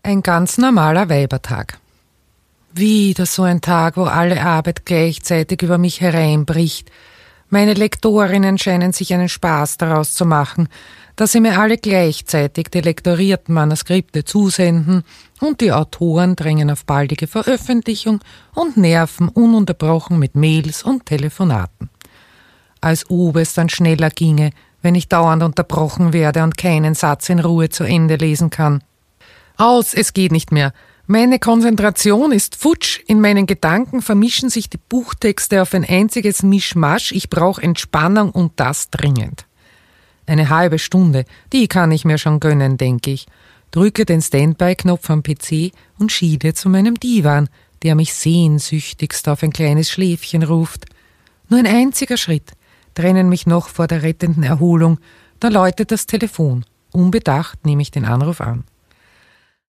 Ein ganz normaler Weibertag. Wieder so ein Tag, wo alle Arbeit gleichzeitig über mich hereinbricht. Meine Lektorinnen scheinen sich einen Spaß daraus zu machen, dass sie mir alle gleichzeitig die lektorierten Manuskripte zusenden und die Autoren drängen auf baldige Veröffentlichung und nerven ununterbrochen mit Mails und Telefonaten. Als ob es dann schneller ginge, wenn ich dauernd unterbrochen werde und keinen Satz in Ruhe zu Ende lesen kann. Aus, es geht nicht mehr. Meine Konzentration ist futsch, in meinen Gedanken vermischen sich die Buchtexte auf ein einziges Mischmasch, ich brauche Entspannung und das dringend. Eine halbe Stunde, die kann ich mir schon gönnen, denke ich, drücke den Standby-Knopf am PC und schiele zu meinem Divan, der mich sehnsüchtigst auf ein kleines Schläfchen ruft. Nur ein einziger Schritt, trennen mich noch vor der rettenden Erholung, da läutet das Telefon. Unbedacht nehme ich den Anruf an.